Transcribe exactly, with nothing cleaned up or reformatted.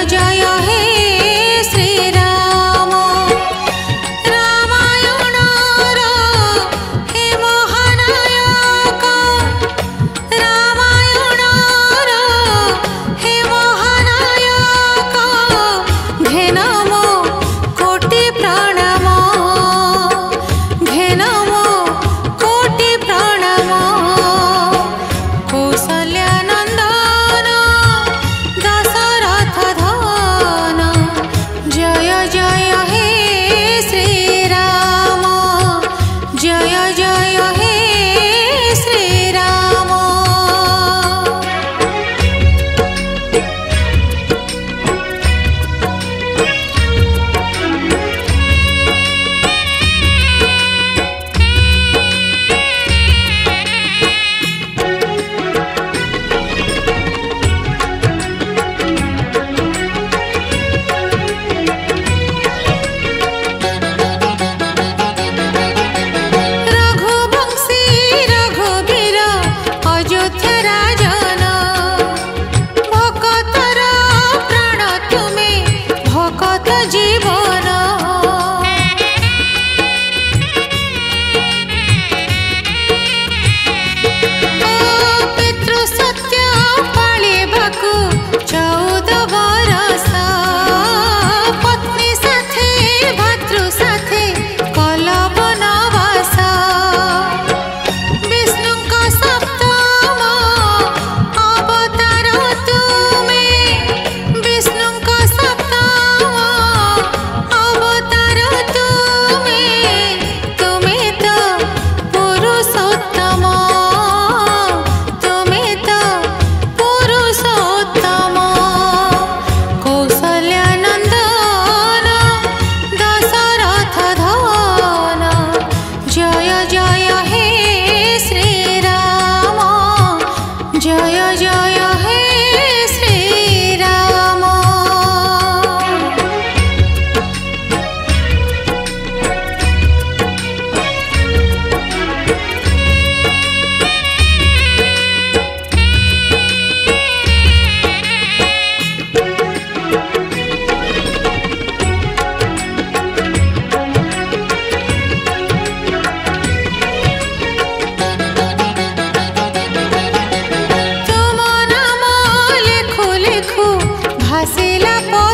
जय हे श्री राम। रामायण हे महानायक, रामायण हे महानायक, घेनमो कोटि प्रणाम, घेनमो कोटि प्रणाम। कौसल्यानंदन दशरथ धन, जय जय हे श्री राम, जय जय हे श्री राम। रघुवंशी रघुवीर अयोध्या राजन, भकतर प्राण तुमे भकत जीवन। पितृ सत्य पालिबाकु चौद बरस, पत्नी साथे भातृ साथे कल बनवास। विष्णुଙ୍କ सप्तम अवतार तुमे, विष्णुଙ୍କ सप्तम अवतार तुमे, तुमे तो पुरुषोत्तम, तुमे तो पुरुषोत्तम। कौसल्यानंदन दशरथ धन, जय जय हे श्री राम, जय जय हे श्री राम। तुम नाम लिखु लिखु भासिला